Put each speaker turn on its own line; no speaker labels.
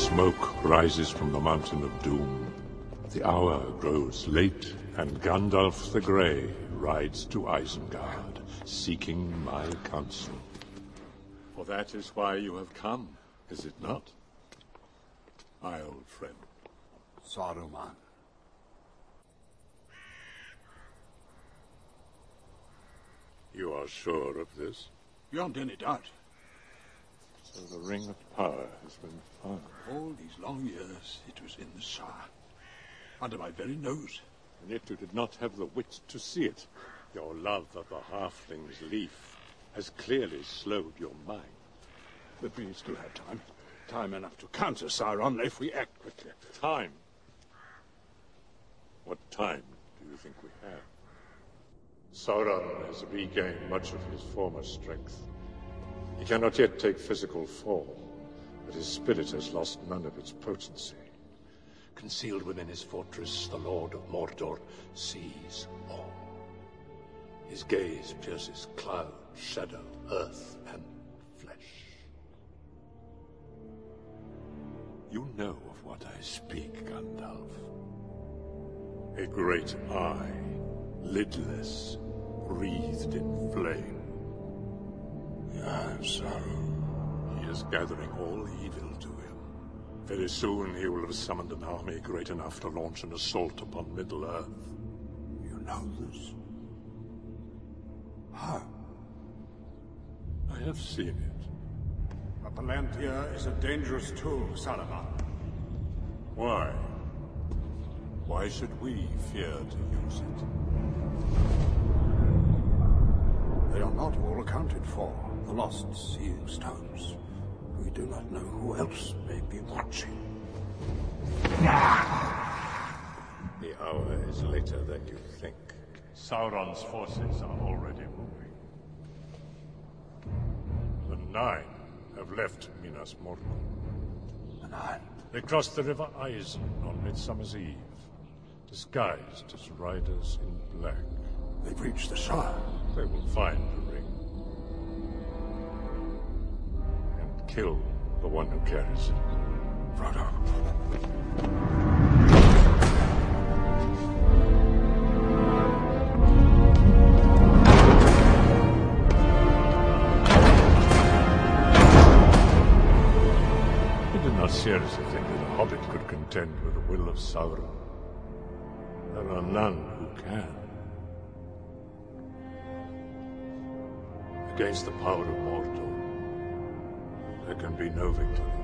smoke rises from the Mountain of Doom. The hour grows late, and Gandalf the Grey rides to Isengard, seeking my counsel. For that is why you have come, is it not? My old friend.
Saruman.
You are sure of this?
Beyond any doubt.
So the Ring of Power has been found.
All these long years, it was in the Shire. Under my very nose.
And yet you did not have the wit to see it. Your love of the Halfling's leaf has clearly slowed your mind.
But we still have time. Time enough to counter Sauron if we act quickly.
Time? What time do you think we have? Sauron has regained much of his former strength. He cannot yet take physical form, but his spirit has lost none of its potency. Concealed within his fortress, the Lord of Mordor sees all. His gaze pierces cloud, shadow, earth, and flesh. You know of what I speak, Gandalf. A great eye, lidless, wreathed in flame. Yes, he is gathering all evil to him. Very soon he will have summoned an army great enough to launch an assault upon Middle-earth.
You know this? How?
I have seen it.
A Palantir is a dangerous tool, Saruman.
Why? Why should we fear to use it?
They are not all accounted for. The lost seeing stones. We do not know who else may be watching.
The hour is later than you think. Sauron's forces are already moving. The Nine have left Minas Morgul.
The Nine?
They crossed the River Isen on Midsummer's Eve, disguised as riders in black.
They've reached the Shire.
They will find the ring. And kill the one who carries it.
Frodo.
I did not seriously think that a hobbit could contend with the will of Sauron. There are none who can. Against the power of Mordor, there can be no victory.